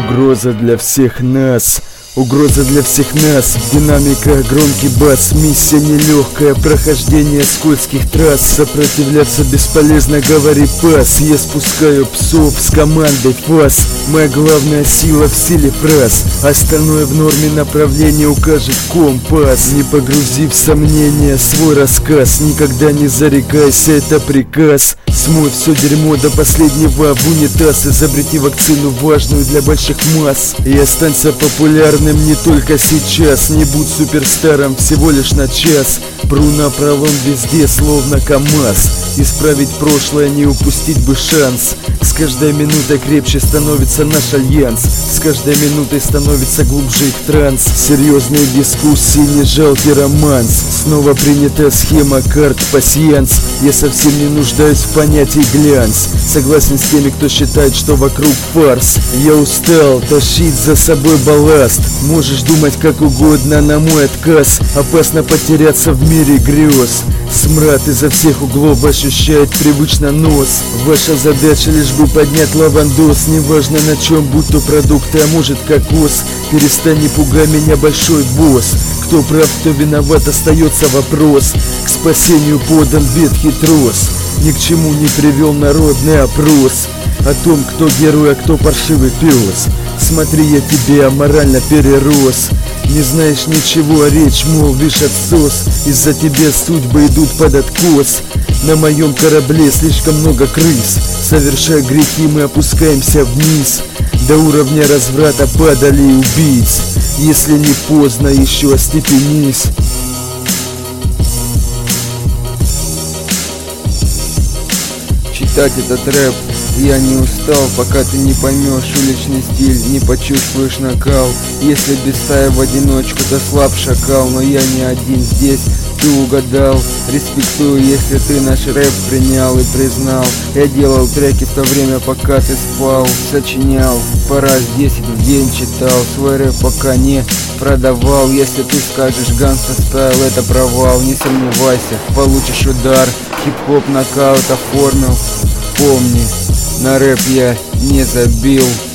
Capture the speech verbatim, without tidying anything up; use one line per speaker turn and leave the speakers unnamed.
Угроза для всех нас, угроза для всех нас. Динамика, громкий бас, миссия нелегкая, прохождение скользких трасс. Сопротивляться бесполезно, говори пас. Я спускаю псов с командой фас. Моя главная сила в силе фраз. Остальное в норме, направление укажет компас. Не погрузи в сомнения свой рассказ. Никогда не зарекайся, это приказ. Смой все дерьмо до последнего в унитаз. Изобрети вакцину важную для больших масс. И останься популярным не только сейчас. Не будь суперстаром всего лишь на час. Пру напролом везде, словно КамАЗ. Исправить прошлое, не упустить бы шанс. С каждой минутой крепче становится наш альянс. С каждой минутой становится глубже их транс. Серьезные дискуссии, не жалкий романс. Снова принята схема карт пасьянс. Я совсем не нуждаюсь в понятии глянц. Согласен с теми, кто считает, что вокруг фарс. Я устал тащить за собой балласт. Можешь думать как угодно, на мой отказ. Опасно потеряться в мире грез. Смрад изо всех углов ощущает привычно нос. Ваша задача лишь бы поднять лавандос. Неважно на чем, будь то продукты, а может кокос. Перестань, не пугай меня, большой босс. Кто прав, кто виноват, остается вопрос. К спасению подан ветхий трос. Ни к чему не привел народный опрос о том, кто герой, а кто паршивый пес. Смотри, я тебя морально перерос. Не знаешь ничего, а речь молвишь отсос. Из-за тебя судьбы идут под откос. На моем корабле слишком много крыс. Совершая грехи, мы опускаемся вниз. До уровня разврата падали убийц. Если не поздно, еще остепенись.
Читать этот рэп я не устал, пока ты не поймешь уличный стиль, не почувствуешь накал. Если без стаи в одиночку, то слаб шакал, но я не один здесь, ты угадал. Респектую, если ты наш рэп принял и признал. Я делал треки в то время, пока ты спал. Сочинял, по раз десять в день читал. Свой рэп пока не продавал. Если ты скажешь гангста стайл, это провал. Не сомневайся, получишь удар. Хип-хоп нокаут оформил. Помни, на рэп я не забил.